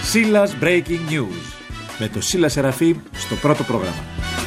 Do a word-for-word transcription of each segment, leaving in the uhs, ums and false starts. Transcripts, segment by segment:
Σίλας Breaking News. Με το Σίλα Σεραφείμ στο πρώτο πρόγραμμα.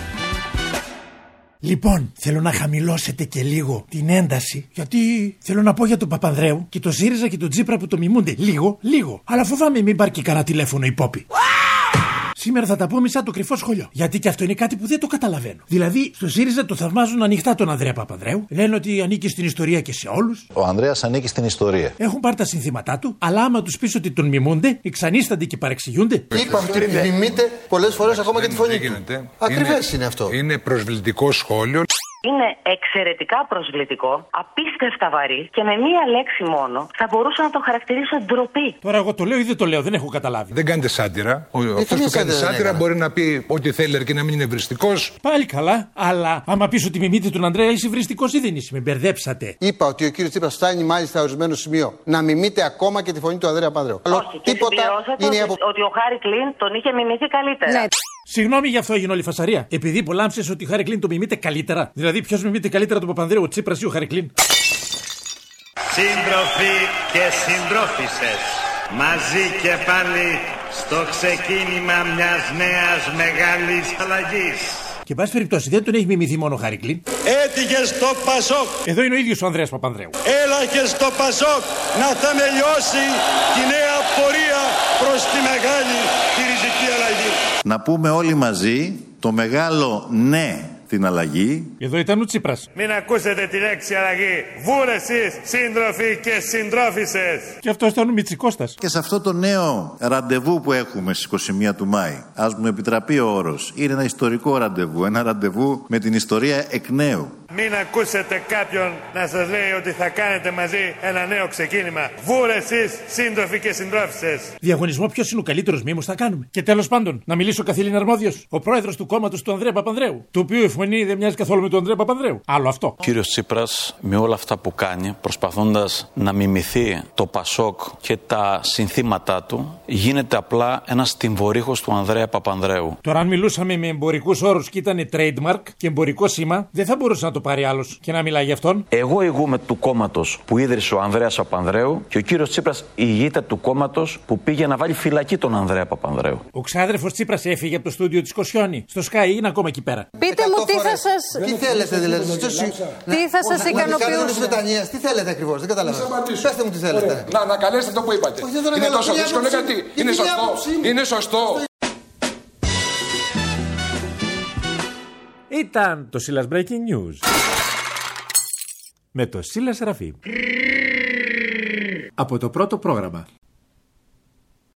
Λοιπόν, θέλω να χαμηλώσετε και λίγο την ένταση, γιατί θέλω να πω για τον Παπανδρέου και τον ΣΥΡΙΖΑ και τον Τσίπρα που το μιμούνται. Λίγο, λίγο. Αλλά φοβάμαι μην πάρει και κανένα τηλέφωνο η Πόπη. Σήμερα θα τα πούμε σαν το κρυφό σχολείο. Γιατί και αυτό είναι κάτι που δεν το καταλαβαίνω. Δηλαδή, στο ΣΥΡΙΖΑ το θαυμάζουν ανοιχτά τον Ανδρέα Παπανδρέου. Λένε ότι ανήκει στην ιστορία και σε όλους. Ο Ανδρέας ανήκει στην ιστορία. Έχουν πάρει τα συνθήματά του, αλλά άμα τους πεις ότι τον μιμούνται, εξανίστανται και παρεξηγούνται. Είπαμε ότι μιμείται πολλές φορές ακόμα και τη φωνή του. Ακριβές είναι αυτό. Είναι προσβλητικό σχόλιο. Είναι εξαιρετικά προσβλητικό, απίστευτα βαρύ και με μία λέξη μόνο θα μπορούσα να το χαρακτηρίσω ντροπή. Τώρα εγώ το λέω ή δεν το λέω, δεν έχω καταλάβει. Δεν κάνετε σάτυρα. Αυτός που κάνει σάτυρα μπορεί να πει ό,τι θέλει αρκεί να μην είναι ευριστικός. Πάλι καλά, αλλά άμα πεις ότι μιμείτε τον Ανδρέα είσαι ευριστικός ή δεν είσαι, με μπερδέψατε. Είπα ότι ο κύριος Τσίπρας φτάνει μάλιστα ορισμένο σημείο να μιμείτε ακόμα και τη φωνή του Ανδρέα Παπανδρέου. Όχι, και συμπληρώσατε ότι, απο... ότι ο Χάρη Κλίν τον είχε μιμηθεί καλύτερα. Ναι. Συγγνώμη γι' αυτό έγινε όλη η φασαρία. Επειδή πολάμψες ότι ο Χάρη Κλίν το μιμείται καλύτερα. Δηλαδή, ποιος μιμείται καλύτερα τον Παπανδρέου, ο Τσίπρας ή ο Χάρη Κλίν. Σύντροφοι και συντρόφισσες, μαζί και πάλι στο ξεκίνημα μιας νέας μεγάλης αλλαγής. Και πάση περιπτώσει, δεν τον έχει μιμηθεί μόνο ο Χάρη Κλίν. Έτυχε στο Πασόκ. Εδώ είναι ο ίδιος ο Ανδρέας Παπανδρέου. Έλαχε στο Πασόκ να θεμελιώσει τη νέα πορεία προς τη μεγάλη τη ριζική αλλαγή. Να πούμε όλοι μαζί το μεγάλο ναι την αλλαγή. Εδώ ήταν ο Τσίπρας. Μην ακούσετε τη λέξη αλλαγή. Βούλε εσείς σύντροφοι και συντρόφισσες. Και αυτό ήταν ο Μητσικώστας. Και σε αυτό το νέο ραντεβού που έχουμε στις είκοσι μία του Μάη, ας μου επιτραπεί ο όρος, είναι ένα ιστορικό ραντεβού. Ένα ραντεβού με την ιστορία εκ νέου. Μην ακούσετε κάποιον να σας λέει ότι θα κάνετε μαζί ένα νέο ξεκίνημα. Βούλε εσείς σύντροφοι και συντρόφισσες. Διαγωνισμό ποιος είναι ο καλύτερος μήμος θα κάνουμε. Και τέλος πάντων, να μιλήσω καθήλυνα αρμόδιος. Ο πρόεδρος του κόμματος του Ανδρέα Παπανδρέου. Το οποίο η φωνή δεν μοιάζει καθόλου με τον Ανδρέα Παπανδρέου. Άλλο αυτό. Ο κύριος Τσίπρας με όλα αυτά που κάνει, προσπαθώντας να μιμηθεί το Πασόκ και τα συνθήματά του, γίνεται απλά ένας τυμβορύχος του Ανδρέα Παπανδρέου. Τώρα, αν μιλούσαμε με εμπορικούς όρους και ήταν trademark και εμπορικό σήμα, δεν θα μπορούσε να το πάρει άλλος και να μιλάει γι' αυτόν. Εγώ ηγούμαι του κόμματος που ίδρυσε ο Ανδρέας Παπανδρέου και ο κύριος Τσίπρας ηγείται του κόμματος που πήγε να βάλει φυλακή τον Ανδρέα Παπανδρέου. Ο ξάδερφος Τσίπρας έφυγε από το στούντιο της Κοσιόνη. Στο Sky είναι ακόμα εκεί πέρα. Πείτε μου τι θα σας. Τι θέλετε δηλαδή. Τι θα σας ικανοποιούσε. Τι θέλετε ακριβώς, δεν καταλαβαίνω. Πέστε μου τι θέλετε. Να ανακαλέσετε αυτό που είπατε. Είναι τόσο δύσκολο γιατί είναι σωστό. Είναι σωστό. Ήταν το Σίλας Breaking News με το Σίλα Σεραφείμ από το πρώτο πρόγραμμα.